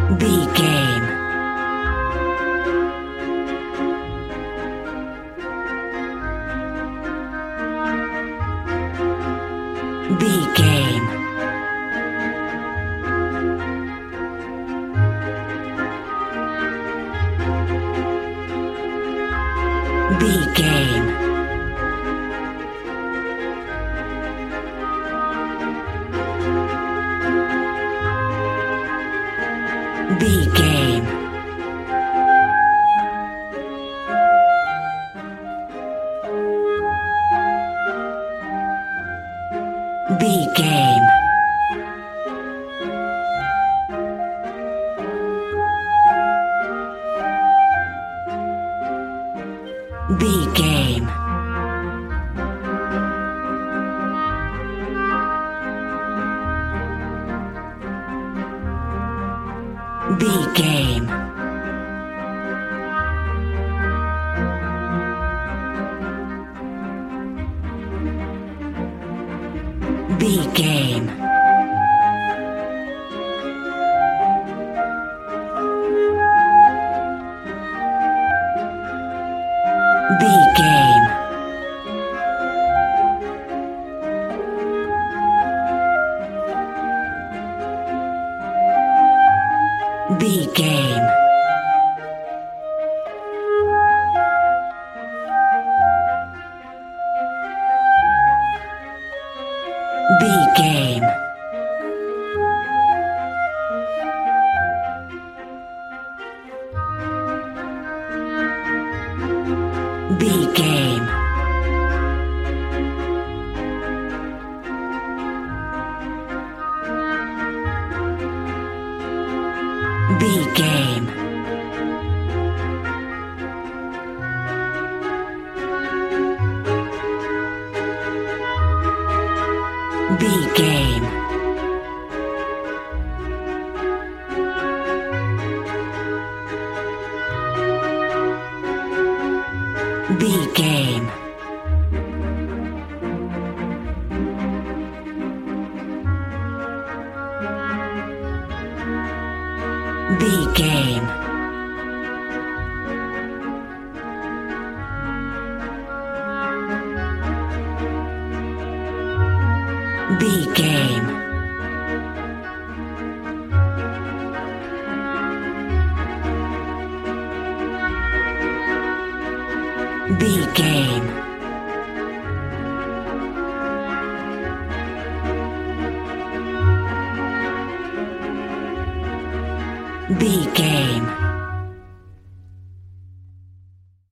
B game. B game. B game. B game. B game. B game. B game. B game. B game. B game. B game. B game. B game. B game. B game. B game. B game. B game. B game.